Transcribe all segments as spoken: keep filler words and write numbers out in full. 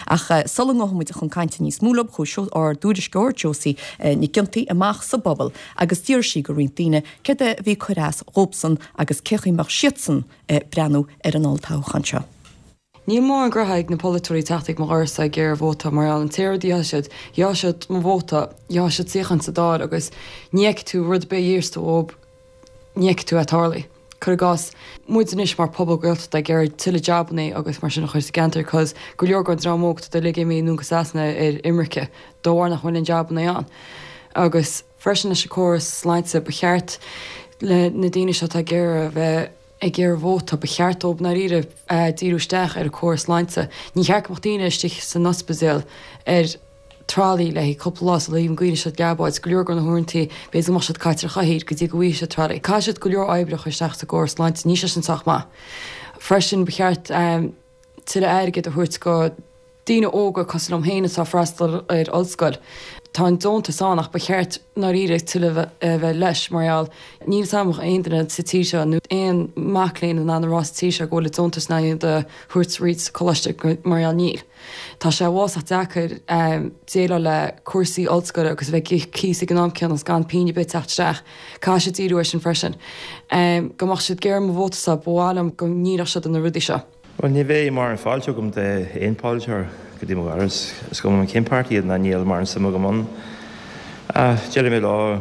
ach solan gohamid chun cainte níos múlab chu ar dúidir scóir Josie ní gintaí amach sa bobbal agus dtíir sí go riontíine cede bhí chuirás Robson agus cechaí mar siatsan breanú ar an oltáchanseo. Ní mór an grathaig na polúirí teachtaigh mar orsa ggéir bhóta mar an tíir díisiid, dhiisiid má bhóta, dhiisiid siochan sa dád agus níic tú rud be dhéirsta ób, níic tú atálaí. Cur gás muidir mar pobl goilta de ggéir tuile jobbannaí agus mar sin nach chuir gantar cos go leor go drámócht de ligé mí nunca sasna ar imrice dóhhar nach chuin jobbanna an. Agus freisin na se choras sláinte becheart le na daine seo a ggéir a bheith ag ggéir bhóta becheartób na riire díúisteach ar a choras sláinte. Ní chearcach daine stich san nospazéil ar trálaí le hí copplas le íon gcuine se gabáid go leor go na thuirntaí béidir mar siad caiitir chahéad go dtí go bhí se trálaí. Cá siad go leor oibrech isteach sa choras sláinte ní sin sach má. Freisin becheart tuile airgid a thuirt go daine óga cos am héine tá freistal ar ollscoil. Tá an dónta sánach becheart na riire tuile bheith leis marall níl samach aontaine sa tíise nó éon macléin an an rás tíise ggóla dóntas na de thuirt ríd choiste marall níl. Tá sé bhás a dechar déile le cuasaí ollscoil agus bheith císa an amcean an gan píine bit teachteach cá sé tíú sin freisin. Gomach siad géir mo bhóta sa bhálam go níach siad an na rudí seo. Well, ní bheith mar an fáilte gom de éon páiltear go dtí mharas is go an cimpartíad na níl mar an sama go man. Deala mé lá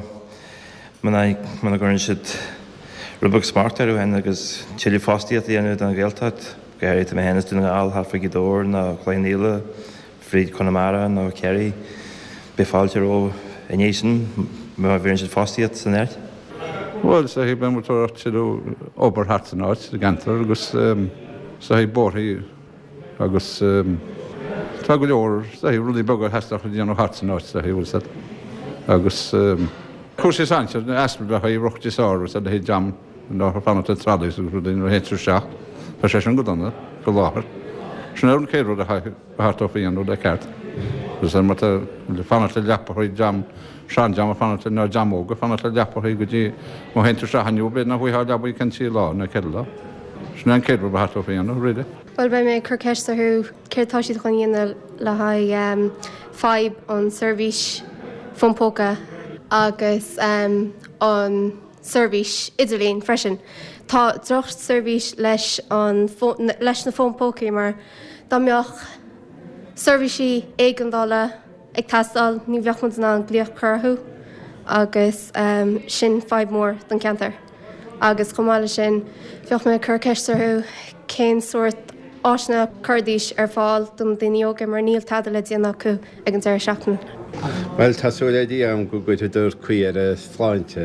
mana gurn siad rubach smartar hen agus tiile fástiíad dhéanú an ggéaltat Gary to my hands doing all half a door na Kleinila, Fried Connemara, no Kerry, Befaltero, a nation, my very fastiat and that. Well, so he been with her to over hats and arts, the Gantler, Agus, so he bought he, Agus, Tagul or, so he really bugger has to, you know, hats and arts, so he was that. Agus, of course, his answer asked me how he rocked his arm, said he jammed, and I found it at Rallies, who didn't hit her shot. Tá sé sin go donna go láthir. Sin an céadú a háart á íon de ceart. Gus an mata le fanna le leappaí jam sean jam a fanna ná jamóga fanna le leappaí go dtí má henú se haniu be na bhuiá leabbaí can sí lá na ceile. Sin an céadú a háart á íon riide. Well ba mé chur ceistú céirtá siad chuin íana le ha fibe an service fompóca agus an service idirlín freisin. Tá drocht service leis an leis na fómpócaí mar dá meoch serviceí éigeandála ag tastal ní bheochmund ná an glíoch curthú agus um, sin five mór don ceantar. Agus chomáile sin bheoch mé chur ceistarthú cén suirt áisna curdíis ar fáil don daoine mar níl tada le déana acu ag an deir seachtain. Well, tasúla dí am go goit dúr cuí ar a sláinte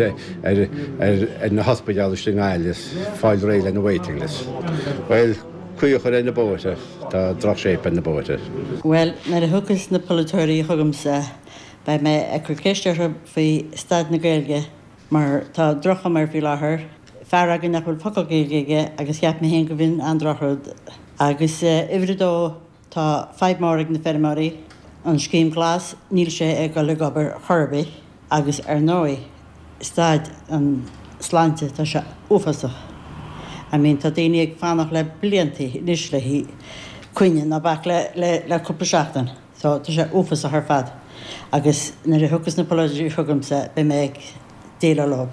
ar na hospitaal sin gáilis fáil réile na waiting list. Well, cuíoch ar na bóta tá droch séip an na bóta. Well, na a thugus na polúirí thugamsa ba mé a chucéistear faoi stad na Gaeilge mar tá drocha mar bhí láthair fear agin nach bhfuil focail Gaeilge agus ceap mé héan go bhín an drochad agus ihridó tá five máraigh na fermarí an scéim glas níl sé ag go le gobar chorbe agus ar nói stad an sláinte tá se uafasa. I mean, tá daoine ag fánach le bliantaí níos le hí cuine na bach le le le cúpla seachtain. So tá sé uafasa ar fad. Agus na a thugus na polúirí thugamsa be mé ag déile lob.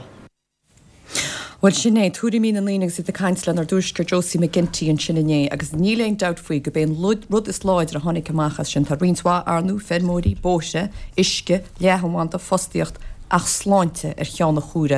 Well, sinné túí mí an línig si a caiinslan ar dúisgur Josie McGinty an sinné agus níléon dat faoi go ben rud is láid a tháinig amachchas sin tar rinsá arnú fermóí bóise, isce, lehamhaanta fostíocht ach sláinte ar cheanna chúra